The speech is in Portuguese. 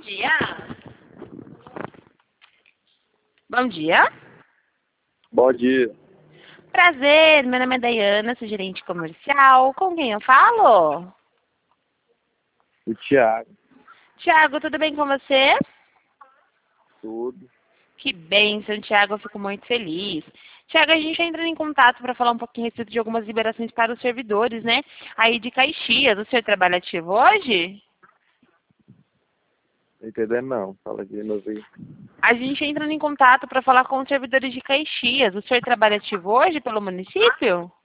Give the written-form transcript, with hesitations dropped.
dia. Bom dia. Bom dia, Prazer, meu nome é Dayana, sou gerente comercial. Com quem eu falo? o Thiago, Tiago, tudo bem com você? tudo. Que bênção, Tiago, eu fico muito feliz. Tiago, a gente entra em contato para falar um pouquinho a respeito de algumas liberações para os servidores, né? Aí de Caxias, o senhor trabalha ativo hoje? Não entendendo não, fala aqui de novo aí. A gente entra em contato para falar com os servidores de Caxias. O senhor trabalha ativo hoje pelo município?